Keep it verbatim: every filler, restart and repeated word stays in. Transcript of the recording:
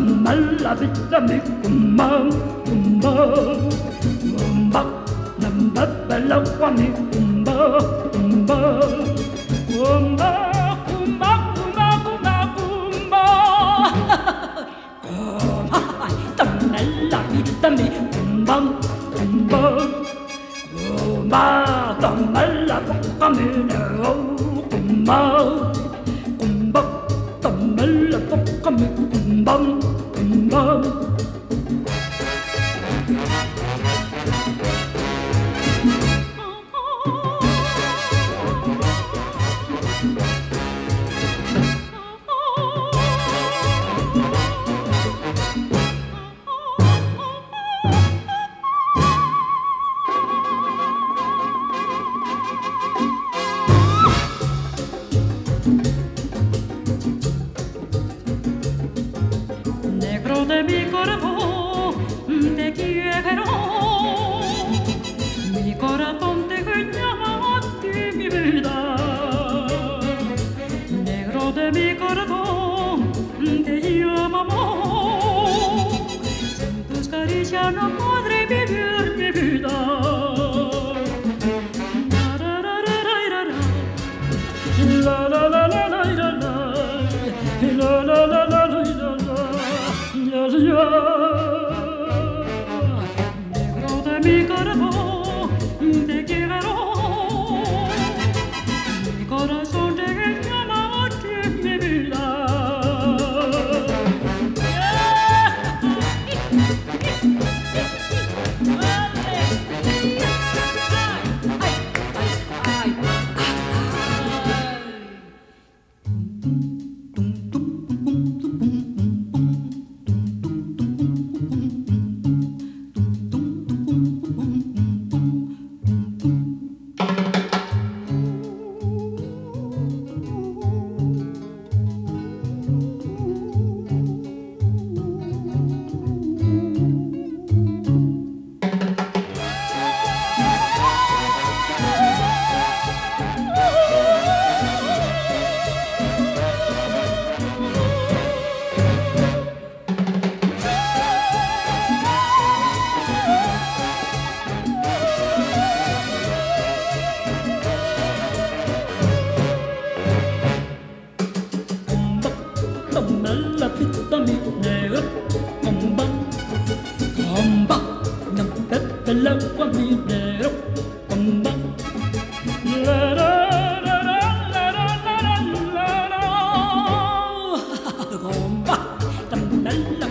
la vita mi kumba kumba kumba namba bella kwa mi kumba kumba kumba kumba kumba kumba kumba kumba la vita mi kumba kumba kumba kumba la vita mi kumba kumba kumba la vita mi kumba kumba. Negro de mi corazón, te quiero. Mi corazón te llama a ti, mi vida. Negro de mi corazón, te llama amor. Sin tus caricias no podré vivir mi vida. La la la la la la la la la la la la. Negro de mi corazón, te quiero. Mi corazón te llama a ti, mi vida. La vita mi negro, comba, comba, no bebe el agua mi negro, comba, la la la la la la la la la, comba, la la